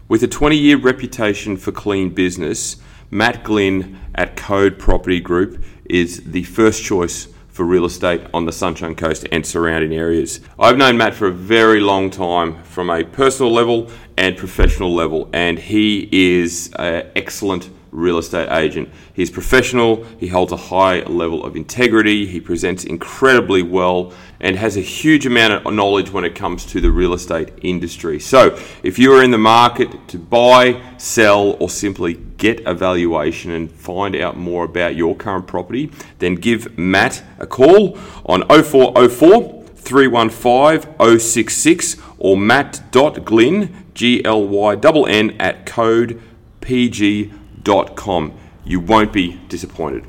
With a 20-year reputation for clean business, Matt Glynn at Code Property Group is the first choice for real estate on the Sunshine Coast and surrounding areas. I've known Matt for a very long time from a personal level and professional level, and he is an excellent real estate agent. He's professional, he holds a high level of integrity, he presents incredibly well, and has a huge amount of knowledge when it comes to the real estate industry. So if you are in the market to buy, sell, or simply get a valuation and find out more about your current property, then give Matt a call on 0404 315 066 or matt.glynn, Glynn, at codepg.com. You won't be disappointed.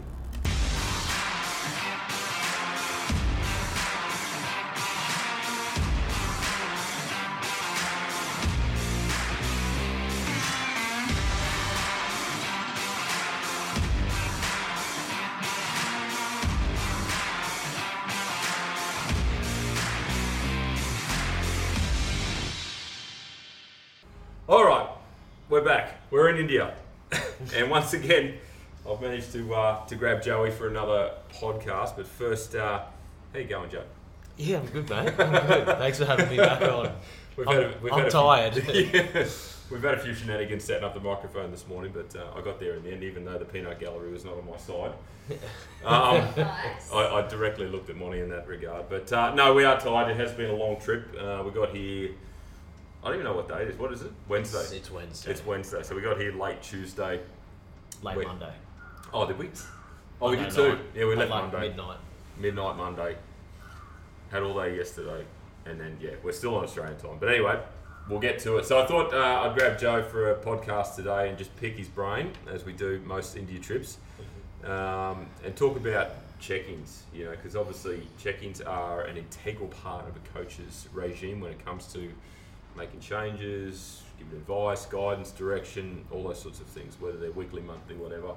All right, we're back. We're in India. And once again, I've managed to grab Joey for another podcast. But first, how you going, Joe? Yeah, I'm good, mate. I'm good. Thanks for having me back on. I'm tired. We've had a few shenanigans setting up the microphone this morning, but I got there in the end, even though the peanut gallery was not on my side. Nice. I directly looked at Monty in that regard. But no, we are tired. It has been a long trip. We got here... I don't even know what day it is. What is it? Wednesday. It's Wednesday. It's Wednesday. So we got here late Tuesday. Late Monday. Oh, did we? Oh, we did Monday too. night. Yeah, we left Like Monday. Midnight Monday. Had all day yesterday. And then, yeah, we're still on Australian time. But anyway, we'll get to it. So I thought I'd grab Joe for a podcast today and just pick his brain, as we do most India trips, and talk about check-ins, you know, because obviously check-ins are an integral part of a coach's regime when it comes to making changes, giving advice, guidance, direction, all those sorts of things, whether they're weekly, monthly, whatever.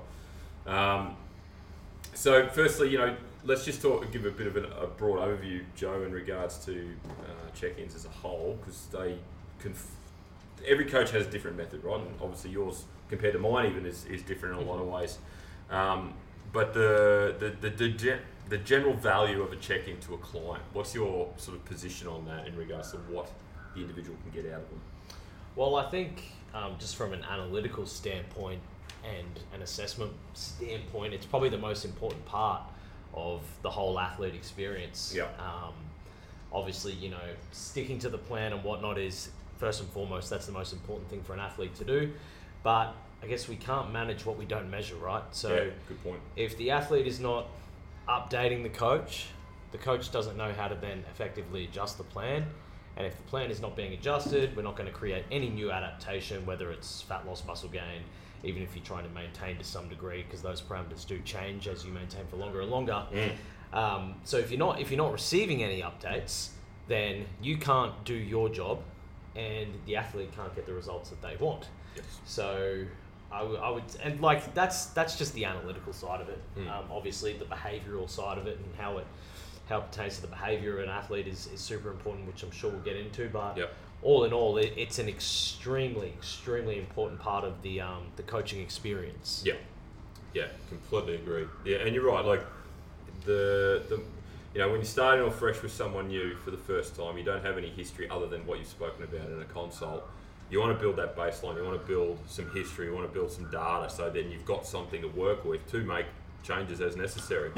So firstly, you know, let's just give a bit of a broad overview, Joe, in regards to check-ins as a whole, because every coach has a different method, right? And obviously yours, compared to mine even, is different in a lot of ways. But the general value of a check-in to a client, what's your sort of position on that in regards to what the individual can get out of them? Well, I think just from an analytical standpoint and an assessment standpoint, it's probably the most important part of the whole athlete experience. Yeah. Obviously, you know, sticking to the plan and whatnot is first and foremost, that's the most important thing for an athlete to do. But I guess we can't manage what we don't measure, right? So yeah, good point. If the athlete is not updating the coach doesn't know how to then effectively adjust the plan. And if the plan is not being adjusted, we're not going to create any new adaptation, whether it's fat loss, muscle gain, even if you're trying to maintain to some degree, because those parameters do change as you maintain for longer and longer. So if you're not receiving any updates, then you can't do your job, and the athlete can't get the results that they want. Yes. So I would, and like that's just the analytical side of it. Obviously, the behavioural side of it and how it pertains to the behaviour of an athlete is super important, which I'm sure we'll get into. But all in all, it's an extremely, extremely important part of the coaching experience. Yeah, completely agree. Yeah, and you're right. Like the you know, when you're starting off fresh with someone new for the first time, you don't have any history other than what you've spoken about in a consult. You want to build that baseline. You want to build some history. You want to build some data, so then you've got something to work with to make changes as necessary.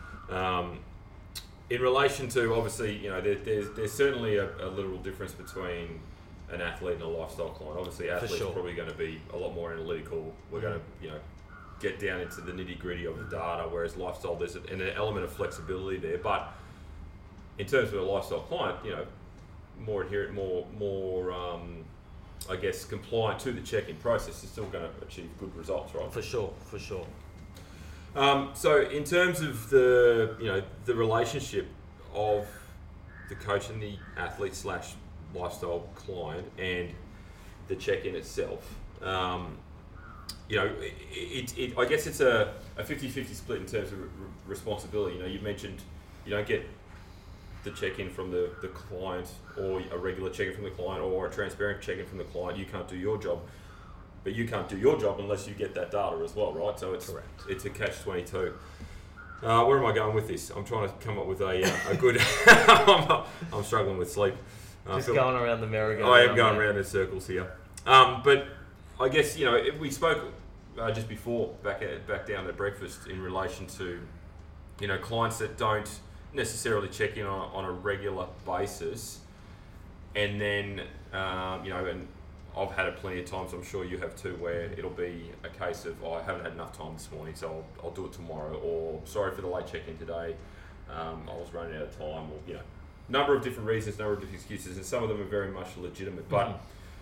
In relation to, obviously, you know, there's certainly a literal difference between an athlete and a lifestyle client. Obviously, athletes are probably going to be a lot more analytical. We're going to, you know, get down into the nitty-gritty of the data, whereas lifestyle, there's an element of flexibility there. But in terms of a lifestyle client, you know, more adherent, more I guess, compliant to the check-in process, is still going to achieve good results, right? For sure. So in terms of the relationship of the coach and the athlete / lifestyle client and the check-in itself, you know, I guess it's a 50-50 split in terms of responsibility. You know, you mentioned you don't get the check-in from the client, or a regular check-in from the client, or a transparent check-in from the client, you can't do your job. But you can't do your job unless you get that data as well, right? So it's a catch-22. Where am I going with this? I'm trying to come up with a good... I'm struggling with sleep. Just going around the merry-go-round. I am going around in circles here. But I guess, we spoke just before, back down at breakfast, in relation to, clients that don't necessarily check in on a regular basis. And then, and I've had it plenty of times, I'm sure you have too, where it'll be a case of, I haven't had enough time this morning, so I'll do it tomorrow, or sorry for the late check-in today, I was running out of time, or, number of different reasons, number of different excuses, and some of them are very much legitimate. But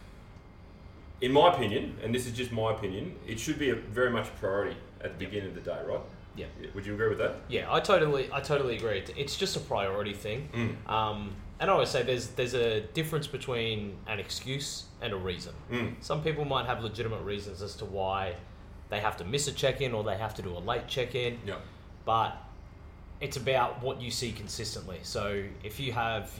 in my opinion, and this is just my opinion, it should be very much a priority at the beginning of the day, right? Yeah. Would you agree with that? Yeah, I totally agree. It's just a priority thing. And I always say there's a difference between an excuse and a reason. Some people might have legitimate reasons as to why they have to miss a check-in or they have to do a late check-in. Yeah. But it's about what you see consistently. So if you have,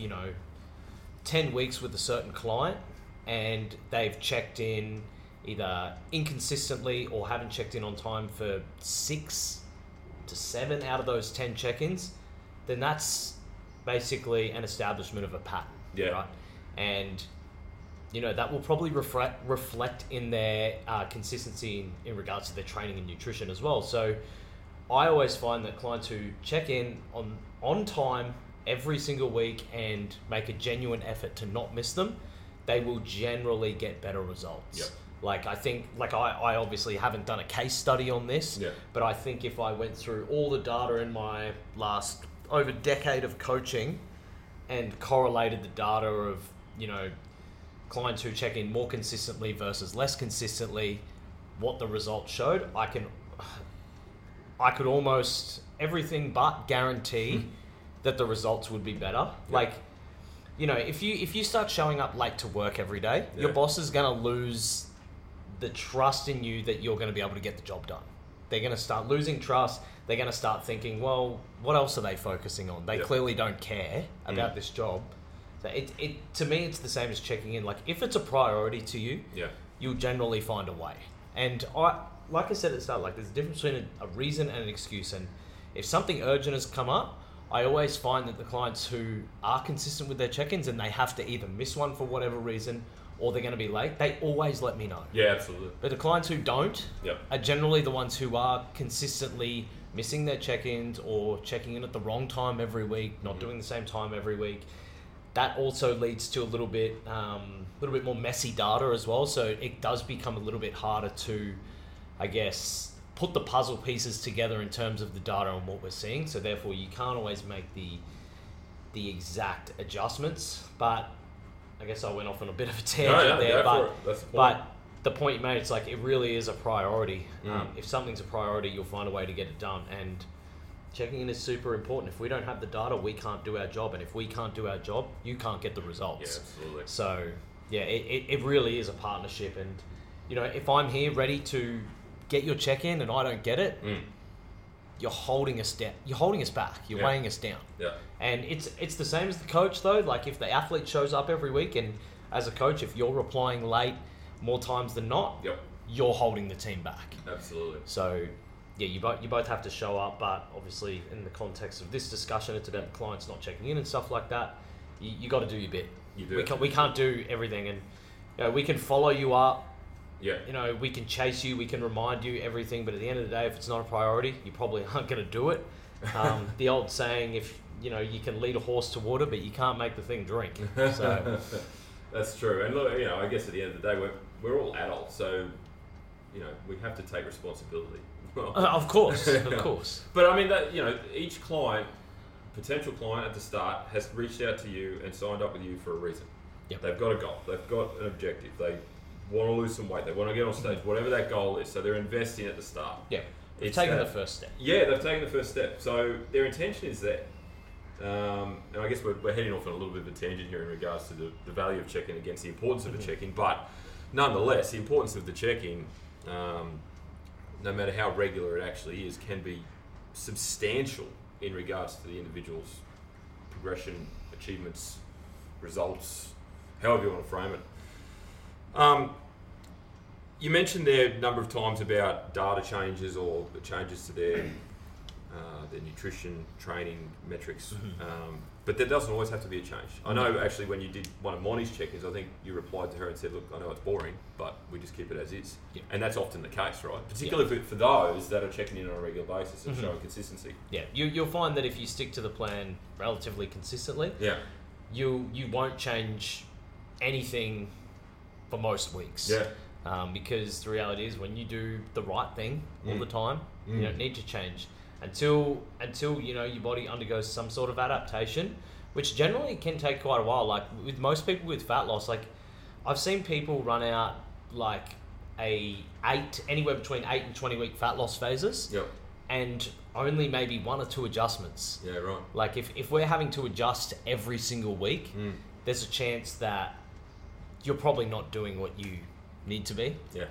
10 weeks with a certain client and they've checked in either inconsistently or haven't checked in on time for 6 to 7 out of those 10 check-ins, then that's basically an establishment of a pattern. Yeah. Right? And, that will probably reflect in their consistency in regards to their training and nutrition as well. So I always find that clients who check in on time every single week and make a genuine effort to not miss them, they will generally get better results. Yep. I obviously haven't done a case study on this, but I think if I went through all the data in my last over decade of coaching and correlated the data of, clients who check in more consistently versus less consistently, what the results showed, I could almost everything but guarantee that the results would be better. Like, if you start showing up late to work every day, your boss is going to lose the trust in you that you're going to be able to get the job done. They're going to start losing trust. They're going to start thinking, well, what else are they focusing on? They clearly don't care about this job. So to me, it's the same as checking in. Like, if it's a priority to you, you'll generally find a way. And like I said at the start, there's a difference between a reason and an excuse. And if something urgent has come up, I always find that the clients who are consistent with their check-ins and they have to either miss one for whatever reason or they're going to be late, they always let me know. Yeah, absolutely. But the clients who don't are generally the ones who are consistently missing their check-ins or checking in at the wrong time every week, not doing the same time every week. That also leads to a little bit more messy data as well. So it does become a little bit harder to, I guess, put the puzzle pieces together in terms of the data and what we're seeing. So therefore, you can't always make the exact adjustments. But I guess I went off on a bit of a tangent there. But the point you made, it's like it really is a priority. If something's a priority, you'll find a way to get it done. And checking in is super important. If we don't have the data, we can't do our job. And if we can't do our job, you can't get the results. Yeah, absolutely. So, it really is a partnership. And, if I'm here ready to get your check-in and I don't get it, you're holding us down. You're holding us back. You're weighing us down. Yeah. And it's the same as the coach, though. Like, if the athlete shows up every week and as a coach, if you're replying late more times than not, you're holding the team back. Absolutely. So, you both have to show up, but obviously in the context of this discussion, it's about the clients not checking in and stuff like that. You got to do your bit. You do. We can't do everything, and we can follow you up. Yeah. We can chase you, we can remind you everything, but at the end of the day, if it's not a priority, you probably aren't going to do it. The old saying, if you can lead a horse to water, but you can't make the thing drink. So that's true. And look, I guess at the end of the day, we're all adults, so we have to take responsibility. Of course. But I mean that each potential client at the start has reached out to you and signed up with you for a reason. Yep. They've got a goal. They've got an objective. They want to lose some weight. They want to get on stage. Whatever that goal is. So they're investing at the start. Yeah. They've taken the first step. Yeah, they've taken the first step. So their intention is there. And I guess we're heading off on a little bit of a tangent here in regards to the value of check-in against the importance of a check-in. But nonetheless, the importance of the check-in, no matter how regular it actually is, can be substantial in regards to the individual's progression, achievements, results, however you want to frame it. You mentioned there a number of times about data changes or the changes to their nutrition, training, metrics, but there doesn't always have to be a change. I know actually when you did one of Monty's check-ins, I think you replied to her and said, look, I know it's boring, but we just keep it as is. Yep. And that's often the case, right? Particularly for those that are checking in on a regular basis and showing consistency. Yeah, you'll find that if you stick to the plan relatively consistently, you won't change anything for most weeks. Yeah. Because the reality is when you do the right thing all the time, you don't need to change. Until your body undergoes some sort of adaptation, which generally can take quite a while. Like with most people with fat loss, like I've seen people run out like anywhere between 8 and 20 week fat loss phases, and only maybe 1 or 2 adjustments. Yeah, right. Like if we're having to adjust every single week, there's a chance that you're probably not doing what you need to be. Yeah.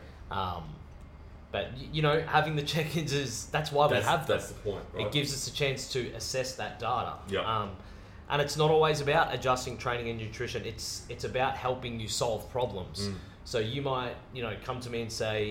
But having the check-ins that's why we have them. That's the point, right? It gives us a chance to assess that data. Yeah. And it's not always about adjusting training and nutrition. It's about helping you solve problems. So you might come to me and say,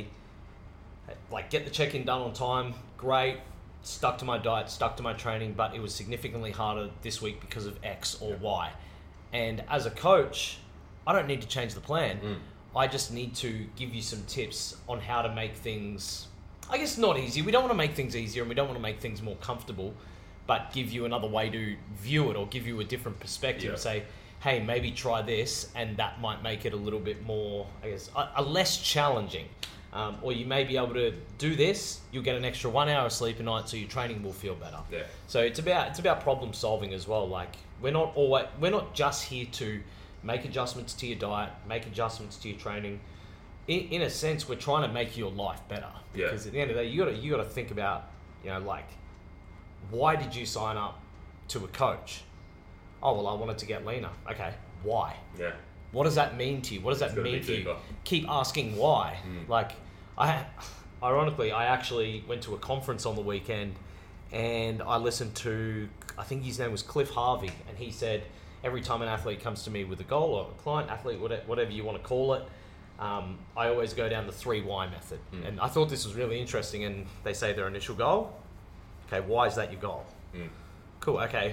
like, get the check-in done on time. Great. Stuck to my diet, stuck to my training, but it was significantly harder this week because of X or Y. And as a coach, I don't need to change the plan. I just need to give you some tips on how to make things, I guess, not easy. We don't want to make things easier and we don't want to make things more comfortable, but give you another way to view it or give you a different perspective and say, hey, maybe try this, and that might make it a little bit more, I guess, a less challenging. Or you may be able to do this, you'll get an extra 1 hour of sleep a night, so your training will feel better. Yeah. So it's about problem solving as well. Like we're not just here to make adjustments to your diet, make adjustments to your training. In a sense, we're trying to make your life better. Yeah. Because at the end of the day, you got to think about, like, why did you sign up to a coach? Oh, well, I wanted to get leaner. Okay, why? Yeah. What does that mean to you? What does that mean to you? Keep asking why. Like, ironically, I actually went to a conference on the weekend and I listened to, I think his name was Cliff Harvey, and he said, every time an athlete comes to me with a goal, or a client, athlete, whatever you want to call it, I always go down the 3 why method. And I thought this was really interesting. And they say their initial goal. Okay, why is that your goal? Cool, okay.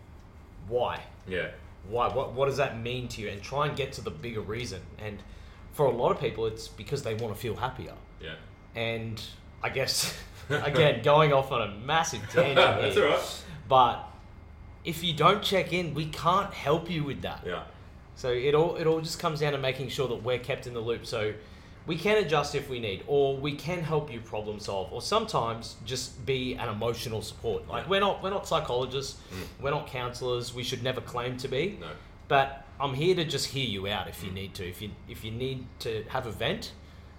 Why? Yeah. Why? What does that mean to you? And try and get to the bigger reason. And for a lot of people, it's because they want to feel happier. Yeah. And I guess, again, going off on a massive tangent here. That's all right. But if you don't check in, we can't help you with that. Yeah. So it all just comes down to making sure that we're kept in the loop. So we can adjust if we need, or we can help you problem solve, or sometimes just be an emotional support. Like we're not psychologists, we're not counselors. We should never claim to be. No. But I'm here to just hear you out if you need to. If you need to have a vent,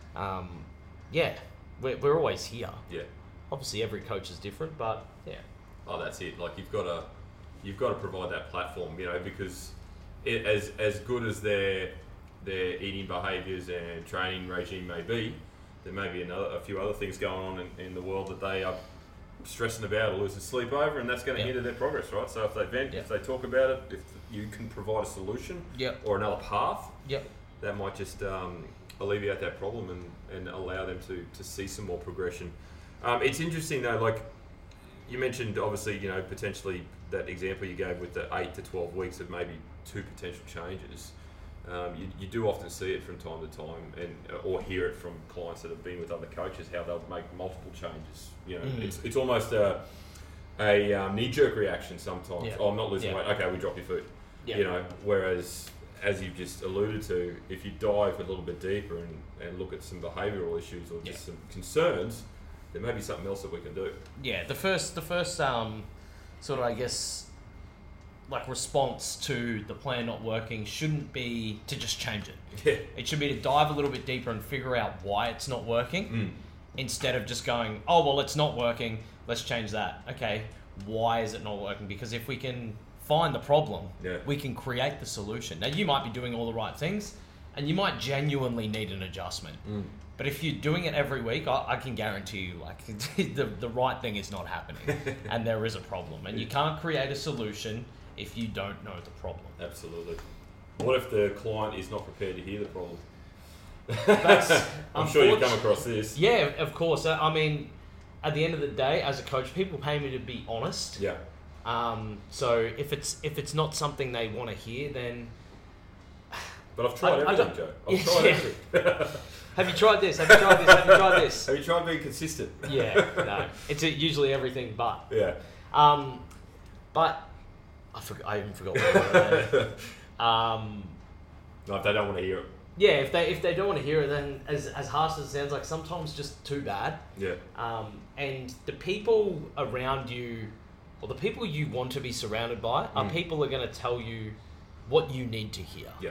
we're always here. Yeah. Obviously, every coach is different, but yeah. Oh, that's it. Like you've got to provide that platform, because as good as their eating behaviours and training regime may be, there may be a few other things going on in the world that they are stressing about or losing sleep over, and that's going to hinder their progress, right? So if they vent, if they talk about it, if you can provide a solution or another path, that might just alleviate that problem and allow them to see some more progression. It's interesting though, like you mentioned, obviously, potentially that example you gave with the 8 to 12 weeks of maybe 2 potential changes. You do often see it from time to time, or hear it from clients that have been with other coaches, how they'll make multiple changes. It's almost a knee-jerk reaction sometimes. Oh, I'm not losing weight. Okay, we drop your food. Whereas, as you've just alluded to, if you dive a little bit deeper and look at some behavioural issues or just some concerns, there may be something else that we can do. Yeah, the first sort of, I guess, like response to the plan not working shouldn't be to just change it. Yeah. It should be to dive a little bit deeper and figure out why it's not working, instead of just going, oh, well, it's not working, let's change that. Okay, why is it not working? Because if we can find the problem, we can create the solution. Now, you might be doing all the right things, and you might genuinely need an adjustment. But if you're doing it every week, I can guarantee you, like, the right thing is not happening, and there is a problem. And you can't create a solution if you don't know the problem. Absolutely. What if the client is not prepared to hear the problem? That's, I'm sure you've come across this. Yeah, of course. I mean, at the end of the day, as a coach, people pay me to be honest. Yeah. So if it's not something they want to hear, then. But I've tried everything, Joe. I've tried everything. Have you tried this? Have you tried this? Have you tried this? Have you tried being consistent? Yeah, no. It's usually everything but. Yeah. But I even forgot what I was No, if they don't want to hear it. Yeah, if they don't want to hear it, then as harsh as it sounds, like sometimes just too bad. Yeah. And the people around you, or the people you want to be surrounded by, are people who are going to tell you what you need to hear. Yeah.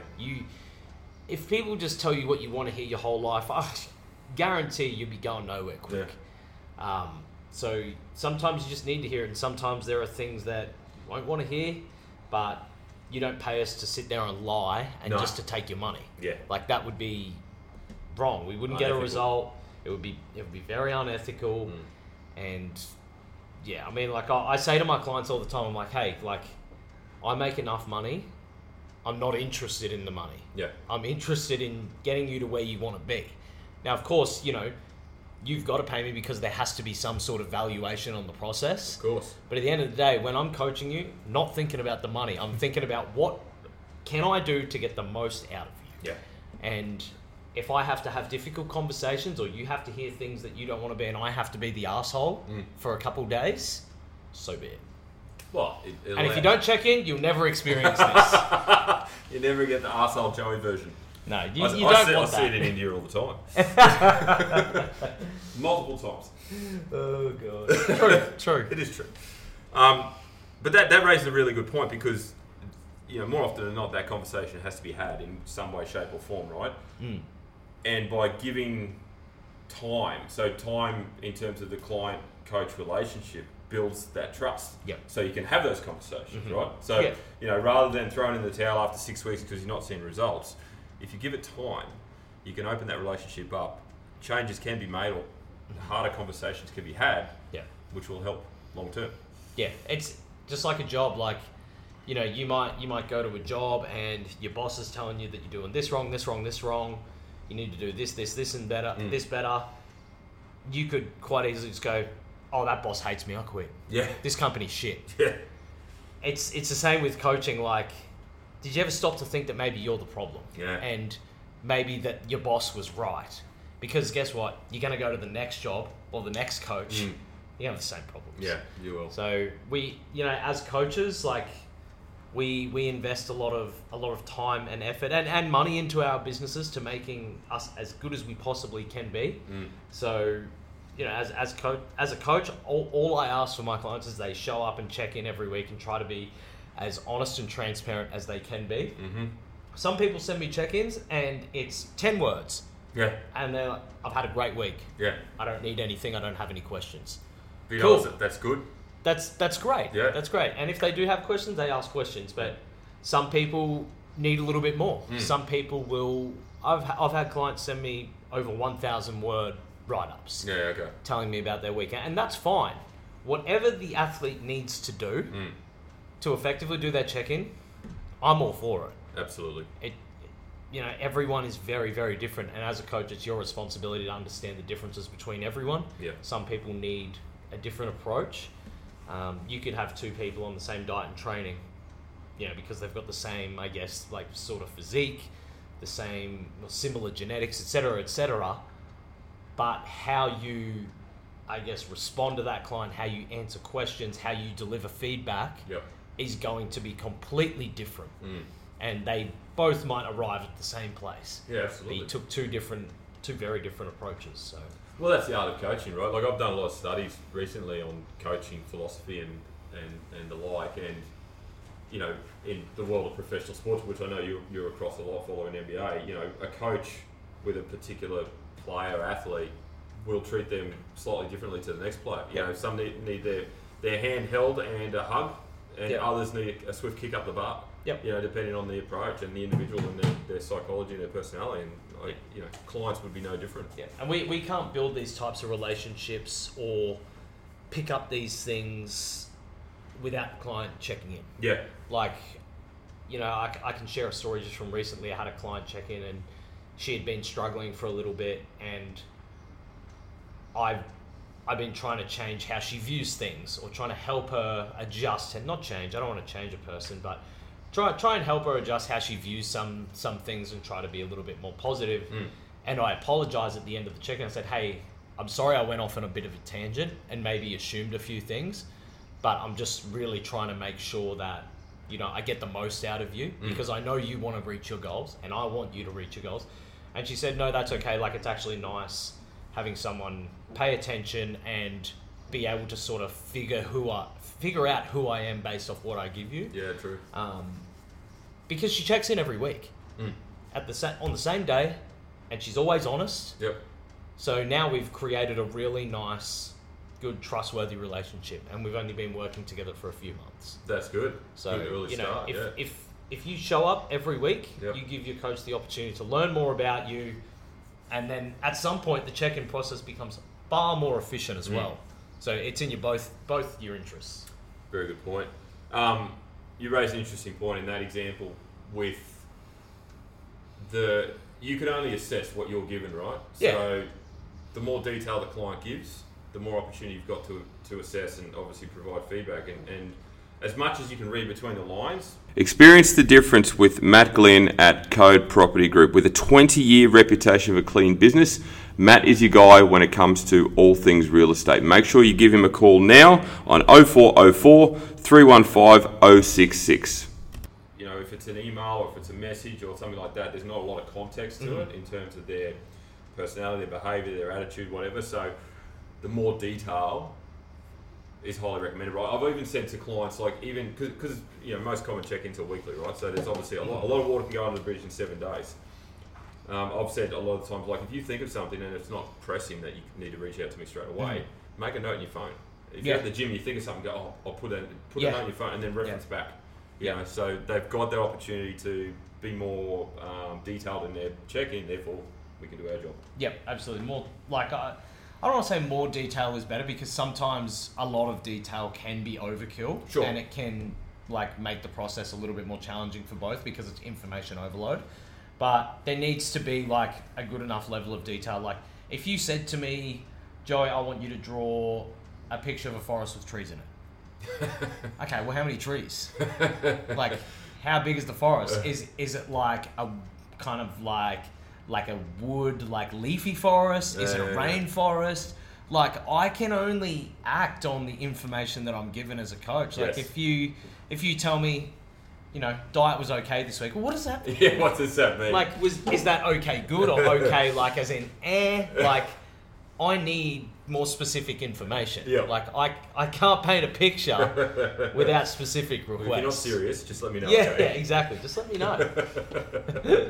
If people just tell you what you want to hear your whole life, I guarantee you'll be going nowhere quick. Yeah. So sometimes you just need to hear it, and sometimes there are things that you won't want to hear, but you don't pay us to sit there and lie and just to take your money. Yeah. Like, that would be wrong. We wouldn't get a result. It would be very unethical. And yeah, I mean, like I say to my clients all the time, I'm like, hey, like, I make enough money. I'm not interested in the money. Yeah. I'm interested in getting you to where you want to be. Now, of course, you've got to pay me because there has to be some sort of valuation on the process. Of course. But at the end of the day, when I'm coaching you, not thinking about the money, I'm thinking about what can I do to get the most out of you. Yeah. And if I have to have difficult conversations, or you have to hear things that you don't want to be, and I have to be the asshole for a couple of days, so be it. Well, and if you don't check in, you'll never experience this. You never get the arsehole Joey version. No, you don't want that. I see it in India all the time. Multiple times. Oh, God. True. It is true. But that raises a really good point, because more often than not, that conversation has to be had in some way, shape or form, right? And by giving time, so time in terms of the client-coach relationship builds that trust. Yep. So you can have those conversations, right? So, rather than throwing in the towel after 6 weeks because you're not seeing results, if you give it time, you can open that relationship up. Changes can be made, or harder conversations can be had, which will help long term. Yeah, it's just like a job. Like, you might go to a job and your boss is telling you that you're doing this wrong, this wrong, this wrong. You need to do this, and better, this better. You could quite easily just go, oh, that boss hates me, I quit. Yeah. This company's shit. Yeah. It's the same with coaching. Like, did you ever stop to think that maybe you're the problem? Yeah. And maybe that your boss was right? Because guess what? You're going to go to the next job or the next coach. You have the same problems. Yeah, you will. So we, as coaches, like, we invest a lot of time and effort and money into our businesses to making us as good as we possibly can be. So, as a coach, all I ask for my clients is they show up and check in every week and try to be as honest and transparent as they can be. Some people send me check-ins and it's 10 words. Yeah. And they're like, I've had a great week. Yeah. I don't need anything. I don't have any questions. Cool. That's good. That's great. Yeah. That's great. And if they do have questions, they ask questions. But some people need a little bit more. Some people will... I've had clients send me over 1,000 word write-ups. Yeah, okay. Telling me about their weekend. And that's fine. Whatever the athlete needs to do to effectively do their check-in, I'm all for it. Absolutely. Everyone is very, very different. And as a coach, it's your responsibility to understand the differences between everyone. Yeah. Some people need a different approach. You could have two people on the same diet and training, because they've got the same, I guess, like, sort of physique, the same, similar genetics, etc. But how you, I guess, respond to that client, how you answer questions, how you deliver feedback is going to be completely different. And they both might arrive at the same place. Yeah, absolutely. But you took two very different approaches. So. Well, that's the art of coaching, right? Like, I've done a lot of studies recently on coaching philosophy and the like, and in the world of professional sports, which I know you're across a lot following NBA, a coach with a particular player or athlete will treat them slightly differently to the next player. Some need their hand held and a hug, and others need a swift kick up the butt. Depending on the approach and the individual and their psychology and their personality, and clients would be no different. And we can't build these types of relationships or pick up these things without the client checking in. Yeah. Like, you know, I can share a story just from recently. I had a client check in and she had been struggling for a little bit, and I've been trying to change how she views things, or trying to help her adjust, and not change. I don't want to change a person, but try and help her adjust how she views some things and try to be a little bit more positive. And I apologized at the end of the check-in. I said, hey, I'm sorry I went off on a bit of a tangent and maybe assumed a few things, but I'm just really trying to make sure that, you know, I get the most out of you, because I know you want to reach your goals and I want you to reach your goals. And she said, no, that's okay. Like, it's actually nice having someone pay attention and be able to sort of figure out who I am based off what I give you. Yeah, true. Because she checks in every week on the same day, and she's always honest. Yep. So now we've created a really nice, good, trustworthy relationship, and we've only been working together for a few months. That's good. So, good early you know, start, if you show up every week, Yep. you give your coach the opportunity to learn more about you, and then at some point the check-in process becomes far more efficient as well. So it's in your both your interests. Very good point. You raised an interesting point in that example with you can only assess what you're given, right? Yeah. So the more detail the client gives, the more opportunity you've got to assess and obviously provide feedback. And as much as you can read between the lines. Experience the difference with Matt Glynn at Code Property Group. With a 20-year reputation of a clean business, Matt is your guy when it comes to all things real estate. Make sure you give him a call now on 0404 315 066. You know, if it's an email or if it's a message or something like that, there's not a lot of context to it in terms of their personality, their behaviour, their attitude, whatever. So the more detail is highly recommended, right? I've even said to clients, like, even because you know most common check-ins are weekly, right? So there's obviously a lot of water can go under the bridge in 7 days. I've said a lot of times, like, if you think of something and it's not pressing that you need to reach out to me straight away, make a note in your phone. If you're at the gym, you think of something, go, I'll put a note on your phone and then reference back. You know, so they've got that opportunity to be more detailed in their check-in. Therefore, we can do our job. Yep, absolutely. More like I don't want to say more detail is better, because sometimes a lot of detail can be overkill, and it can like make the process a little bit more challenging for both because it's information overload. But there needs to be like a good enough level of detail. Like if you said to me, Joey, I want you to draw a picture of a forest with trees in it. Okay, well, how many trees? Like, how big is the forest? Is it like a kind of like a wood, like leafy forest? Is it a rainforest? Like, I can only act on the information that I'm given as a coach. Like, if you tell me, you know, diet was okay this week, well, what does that mean? Yeah, what does that mean? Like, is that okay good or okay like as in Like, I need more specific information. Yeah. Like, I can't paint a picture without specific requests. Well, if you're not serious, just let me know. Yeah, okay? yeah, exactly. Just let me know.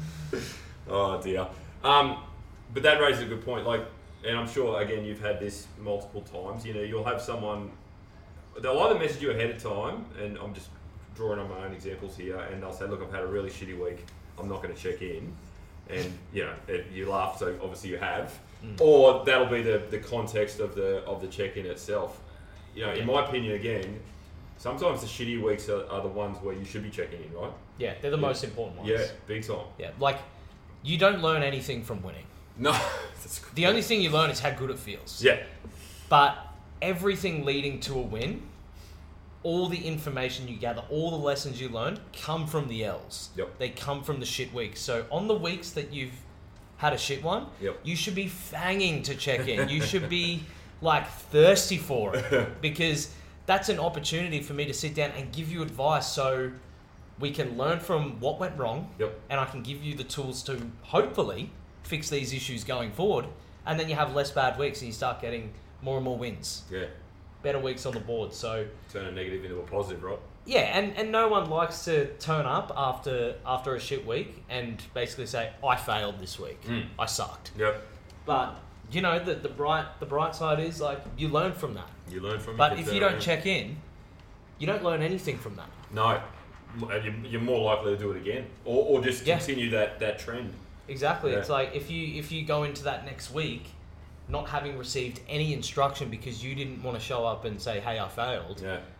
Oh dear. But that raises a good point. Like, and I'm sure again you've had this multiple times. You know, you'll have someone. They'll either message you ahead of time, and I'm just drawing on my own examples here, and they'll say, "Look, I've had a really shitty week. I'm not going to check in," and you know, you laugh. So obviously you have. Or that'll be the context of the check-in itself. You know, in my opinion, again, sometimes the shitty weeks are the ones where you should be checking in, right? Yeah, they're the most important ones. Yeah, big time. Yeah, like, you don't learn anything from winning. No, that's good. The only thing you learn is how good it feels. Yeah. But everything leading to a win, all the information you gather, all the lessons you learn, come from the L's. Yep. They come from the shit weeks. So on the weeks that you've had a shit one, you should be fanging to check in. You should be like thirsty for it, because that's an opportunity for me to sit down and give you advice so we can learn from what went wrong, and I can give you the tools to hopefully fix these issues going forward, and then you have less bad weeks and you start getting more and more wins. Yeah. Better weeks on the board. So turn a negative into a positive, right? Yeah, and no one likes to turn up after a shit week and basically say, I failed this week. I sucked. Yep. But you know, the bright side is, like, you learn from that. You learn from it. But if you don't check in, you don't learn anything from that. No. You're more likely to do it again. Or just continue that trend. Exactly. Yeah. It's like if you go into that next week not having received any instruction because you didn't want to show up and say, hey, I failed. Yeah.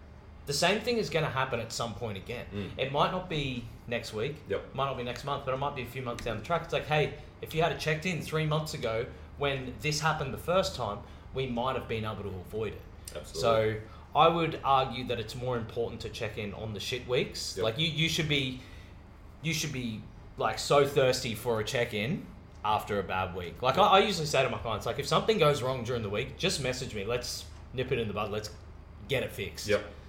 the same thing is going to happen at some point again. It might not be next week, might not be next month, but it might be a few months down the track. It's like, hey, if you had checked in 3 months ago when this happened the first time, we might have been able to avoid it. Absolutely. So I would argue that it's more important to check in on the shit weeks. Like you should be like so thirsty for a check-in after a bad week. Like I usually say to my clients, like if something goes wrong during the week, just message me. Let's nip it in the bud. Let's get it fixed.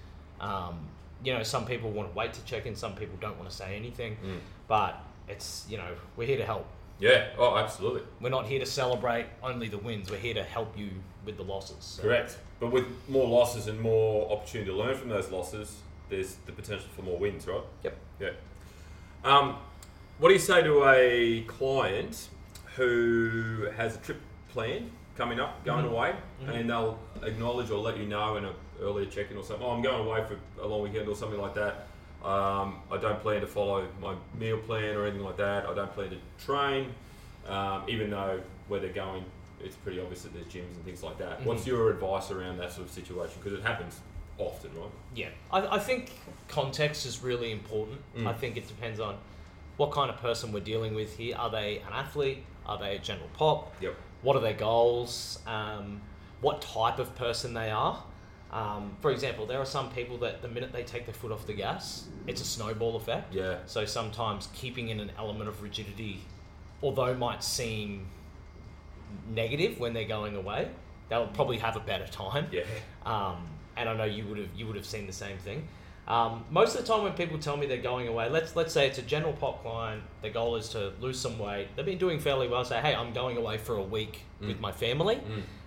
Some people want to wait to check in. Some people don't want to say anything. But it's, we're here to help. Yeah. Oh, absolutely. We're not here to celebrate only the wins. We're here to help you with the losses. So. Correct. But with more losses and more opportunity to learn from those losses, there's the potential for more wins, right? Yep. Yeah. What do you say to a client who has a trip planned coming up, going away, and they'll acknowledge or let you know in an earlier check-in or something, I'm going away for a long weekend or something like that. I don't plan to follow my meal plan or anything like that. I don't plan to train, even though where they're going, it's pretty obvious that there's gyms and things like that. What's your advice around that sort of situation? Because it happens often, right? Yeah. I think context is really important. I think it depends on what kind of person we're dealing with here. Are they an athlete? Are they a general pop? Yep. What are their goals? What type of person they are? For example, there are some people that the minute they take their foot off the gas, it's a snowball effect. Yeah. So sometimes keeping in an element of rigidity, although might seem negative when they're going away, they'll probably have a better time. Yeah. And I know you would have seen the same thing. Most of the time when people tell me they're going away, let's say it's a general pop client, their goal is to lose some weight. They've been doing fairly well. Say, hey, I'm going away for a week with my family.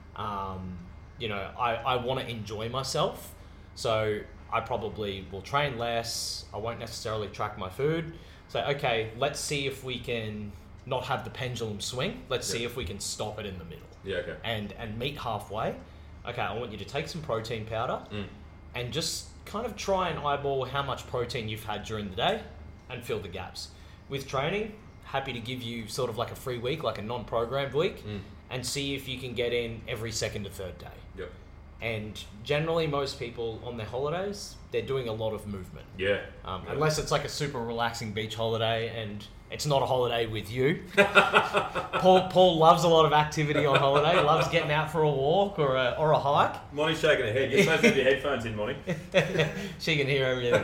I want to enjoy myself. So I probably will train less. I won't necessarily track my food. So, okay, let's see if we can not have the pendulum swing. Let's see if we can stop it in the middle. Yeah, okay. And meet halfway. Okay, I want you to take some protein powder and just kind of try and eyeball how much protein you've had during the day and fill the gaps. With training, happy to give you sort of like a free week, like a non-programmed week, and see if you can get in every second to third day. Yep. And generally most people on their holidays, they're doing a lot of movement. Yeah. Unless it's like a super relaxing beach holiday and it's not a holiday with you. Paul loves a lot of activity on holiday. Loves getting out for a walk or a hike. Monty's shaking her head. You're supposed to have your headphones in, Monty. She can hear everything.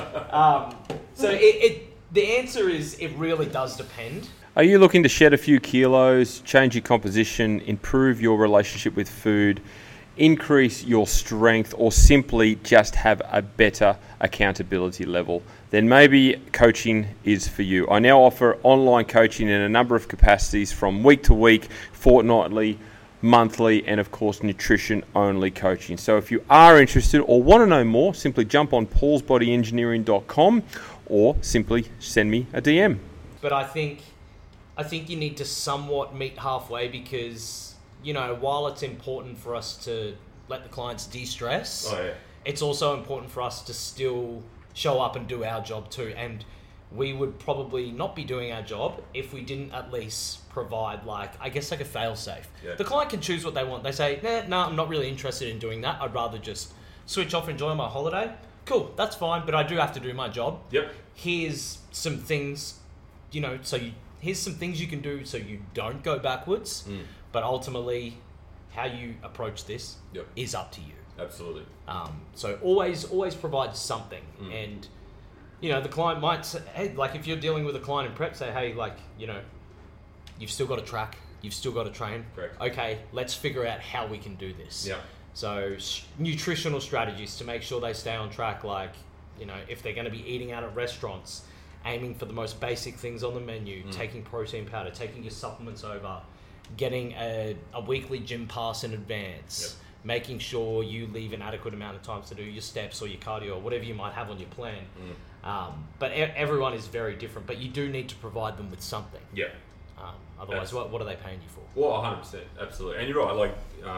So the answer is it really does depend. Are you looking to shed a few kilos, change your composition, improve your relationship with food, increase your strength, or simply just have a better accountability level? Then maybe coaching is for you. I now offer online coaching in a number of capacities, from week to week, fortnightly, monthly, and of course nutrition-only coaching. So if you are interested or want to know more, simply jump on paulsbodyengineering.com or simply send me a DM. But I think you need to somewhat meet halfway because, while it's important for us to let the clients de-stress, it's also important for us to still show up and do our job too. And we would probably not be doing our job if we didn't at least provide like a fail-safe. Yeah. The client can choose what they want. They say, no, I'm not really interested in doing that. I'd rather just switch off, enjoy my holiday. Cool, that's fine, but I do have to do my job. Yep. Here's some things, here's some things you can do so you don't go backwards. But ultimately, how you approach this is up to you. Absolutely. So always provide something. And, the client might say, hey, like if you're dealing with a client in prep, say, hey, like, you've still got to track, you've still got to train. Correct. Okay, let's figure out how we can do this. Yeah. So nutritional strategies to make sure they stay on track, like, if they're going to be eating out at restaurants, aiming for the most basic things on the menu, taking protein powder, taking your supplements over, getting a weekly gym pass in advance, making sure you leave an adequate amount of time to do your steps or your cardio or whatever you might have on your plan. But everyone is very different, but you do need to provide them with something. Yeah. Otherwise, what are they paying you for? Well, 100%, absolutely. And you're right, like,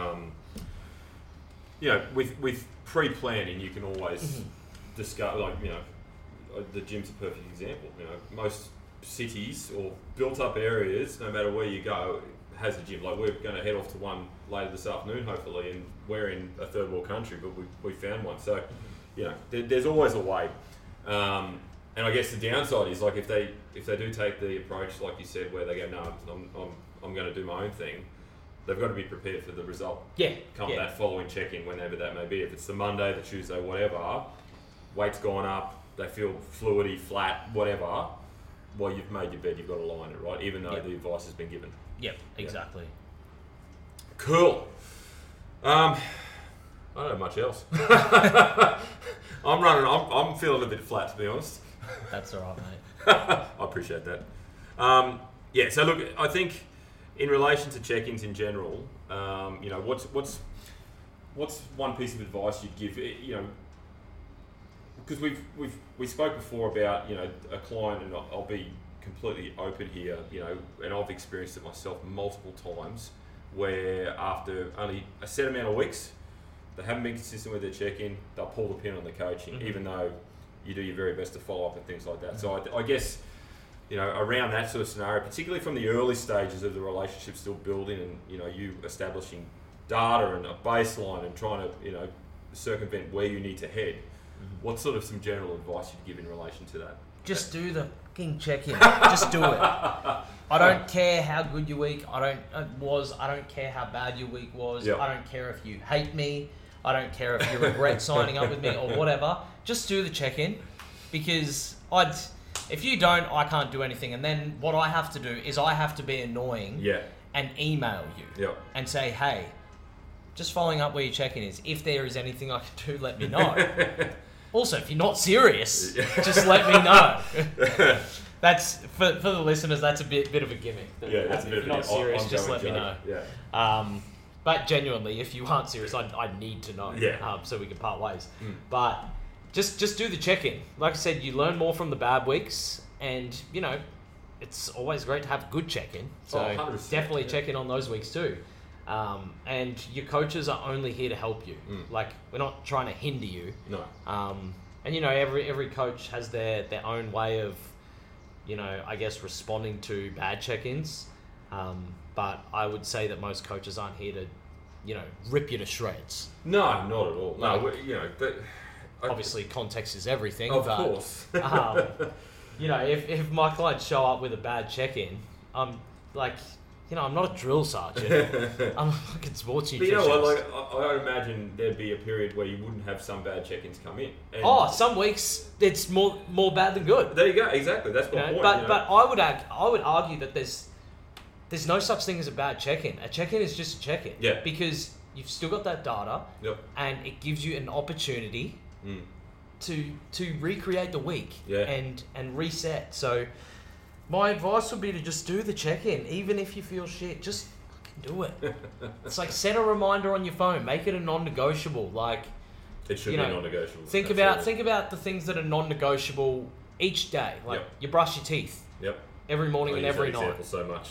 with pre-planning, you can always discuss, like, the gym's a perfect example. Most cities or built-up areas, no matter where you go, has a gym. Like, we're going to head off to one later this afternoon, hopefully, and we're in a third world country, but we found one. So there's always a way. And I guess the downside is like if they do take the approach like you said, where they go, no, I'm going to do my own thing. They've got to be prepared for the result. That following check-in, whenever that may be. If it's the Monday, the Tuesday, whatever, weight's gone up, they feel fluidy, flat, whatever. Well, you've made your bed, you've got to lie in it, right? Even though the advice has been given. Yep, exactly. Cool. I don't have much else. I'm feeling a bit flat, to be honest. That's all right, mate. I appreciate that. So look, I think in relation to check-ins in general, what's one piece of advice you'd give? Because we spoke before about a client, and I'll be completely open here, and I've experienced it myself multiple times, where after only a set amount of weeks, they haven't been consistent with their check-in, they'll pull the pin on the coaching, even though you do your very best to follow up and things like that. So I guess, around that sort of scenario, particularly from the early stages of the relationship still building and, you establishing data and a baseline and trying to, circumvent where you need to head, what sort of some general advice you'd give in relation to that? Just do the fucking check-in. Just do it. I don't care how good your week I don't care how bad your week was. I don't care if you hate me. I don't care if you regret signing up with me or whatever. Just do the check-in, because if you don't, I can't do anything. And then what I have to do is I have to be annoying and email you and say, hey, just following up where your check-in is. If there is anything I can do, let me know. Also, if you're not serious, just let me know. That's for the listeners. That's a bit of a gimmick. That's a bit. If you're not serious, just let me joke. know. But genuinely, if you aren't serious, I need to know. So we can part ways. But just do the check-in. Like I said, you learn more from the bad weeks, and it's always great to have good check-in. So definitely check in on those weeks too. And your coaches are only here to help you. Like, we're not trying to hinder you. No. And every coach has their own way of, I guess responding to bad check-ins. But I would say that most coaches aren't here to, rip you to shreds. No, not at all. No, obviously context is everything. Of course. If my clients show up with a bad check-in, I'm like, I'm not a drill sergeant. I'm a fucking sports nutritionist. But you know what, I imagine there'd be a period where you wouldn't have some bad check-ins come in. Some weeks it's more bad than good. There you go. Exactly. That's my point. But I would argue that there's no such thing as a bad check-in. A check-in is just a check-in. Yeah. Because you've still got that data. Yep. And it gives you an opportunity to recreate the week and reset. So my advice would be to just do the check-in. Even if you feel shit, just fucking do it. It's like, set a reminder on your phone. Make it a non-negotiable. Like, it should be non-negotiable. Think about the things that are non-negotiable each day. Like, you brush your teeth. Yep. Every morning and every night. So much.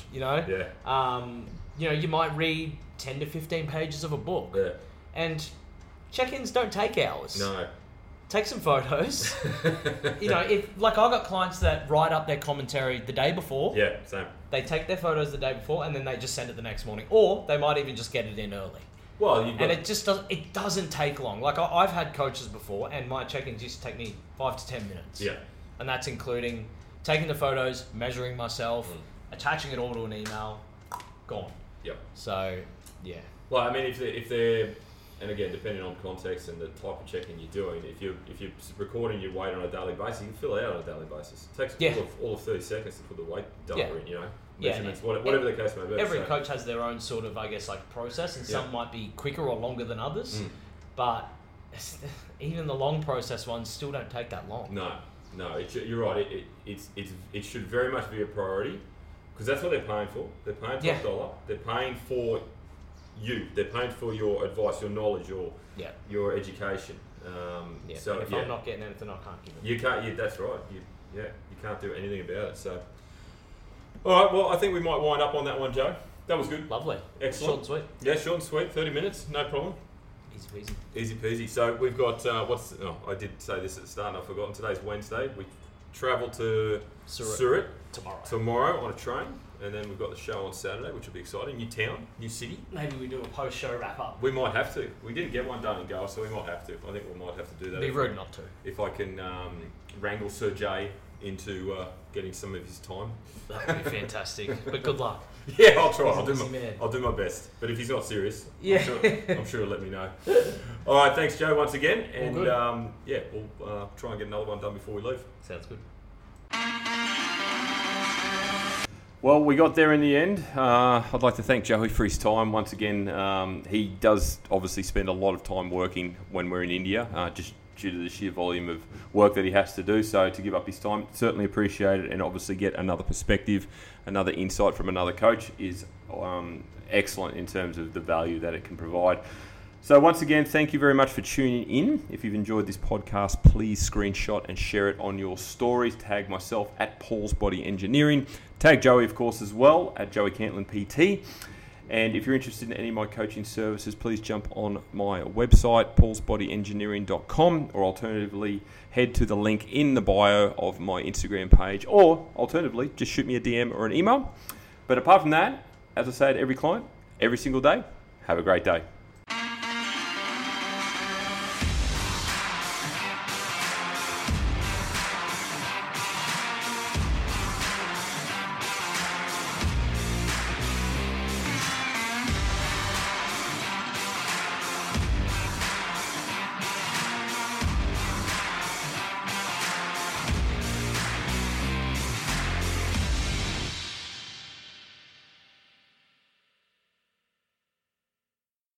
Yeah. You might read 10 to 15 pages of a book. Yeah. And check-ins don't take hours. No. Take some photos. If I got clients that write up their commentary the day before. Yeah, same. They take their photos the day before and then they just send it the next morning, or they might even just get it in early. Well, it doesn't take long. Like, I've had coaches before, and my check-ins used to take me 5 to 10 minutes. Yeah. And that's including taking the photos, measuring myself, attaching it all to an email, gone. Yep. So, yeah. Well, I mean, if they're, and again, depending on context and the type of check-in you're doing, if you're recording your weight on a daily basis, you can fill it out on a daily basis. It takes all of 30 seconds to put the weight data in, measurements, whatever the case may be. Every coach has their own sort of, I guess, like process, and some might be quicker or longer than others. But even the long process ones still don't take that long. No, you're right. It should very much be a priority, because that's what they're paying for. They're paying top dollar. They're paying for you. They're paying for your advice, your knowledge, your education. So if I'm not getting anything, I can't give it. You can't. That's right. You can't do anything about it. So, all right. Well, I think we might wind up on that one, Joe. That was good. Lovely. Excellent. Short and sweet. Yeah, short and sweet. 30 minutes, no problem. Easy peasy. Easy peasy. So we've got I did say this at the start and I've forgotten. Today's Wednesday. We travel to Surat tomorrow on a train. and then we've got the show on Saturday, which will be exciting. New town, new city. Maybe we do a post-show wrap-up. We might have to. We didn't get one done in Goa, so we might have to. I think we might have to do that. It'd be rude not to. If I can wrangle Sir Jay into getting some of his time. That would be fantastic. But good luck. Yeah, I'll try. He's a busy man. I'll do my best. But if he's not serious, Yeah. I'm sure he'll let me know. All right, thanks, Joe, once again. And good. we'll try and get another one done before we leave. Sounds good. Well, we got there in the end. I'd like to thank Joey for his time once again. He does obviously spend a lot of time working when we're in India, just due to the sheer volume of work that he has to do. So to give up his time, certainly appreciate it, and obviously get another perspective, another insight from another coach is excellent in terms of the value that it can provide. So once again, thank you very much for tuning in. If you've enjoyed this podcast, please screenshot and share it on your stories. Tag myself at Paul's Body Engineering. Tag Joey, of course, as well, at Joey Cantlin PT. And if you're interested in any of my coaching services, please jump on my website, paulsbodyengineering.com, or alternatively, head to the link in the bio of my Instagram page, or alternatively, just shoot me a DM or an email. But apart from that, as I say to every client, every single day, have a great day.